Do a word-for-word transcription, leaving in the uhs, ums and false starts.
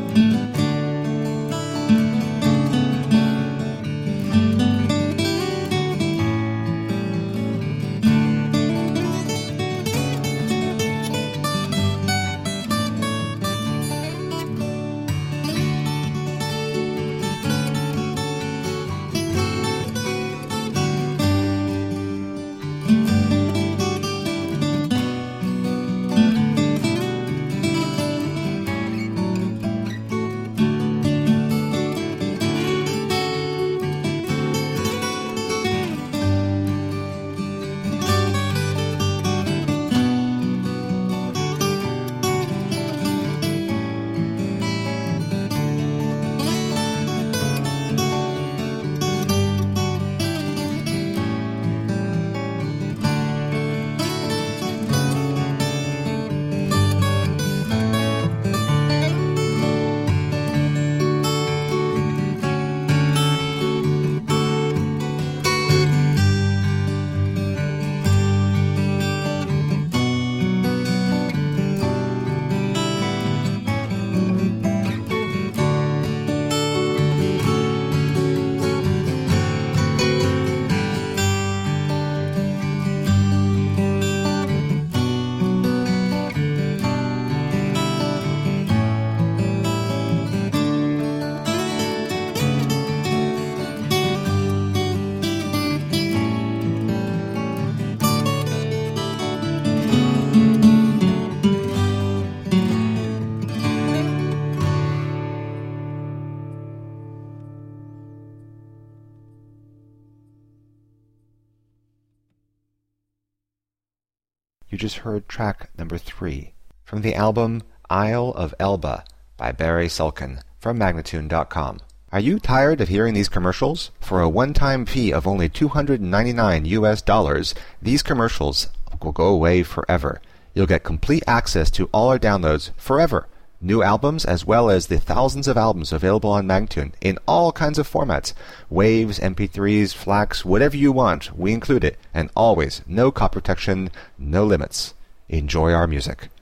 You just heard track number three from the album Isle of Elba by Barry Sulkin from Magnatune dot com. Are you tired of hearing these commercials? For a one-time fee of only two hundred ninety-nine U S dollars, these commercials will go away forever. You'll get complete access to all our downloads forever. New albums as well as the thousands of albums available on Magnatune in all kinds of formats. Waves, M P threes, FLACs, whatever you want, we include it. And always, no copy protection, no limits. Enjoy our music.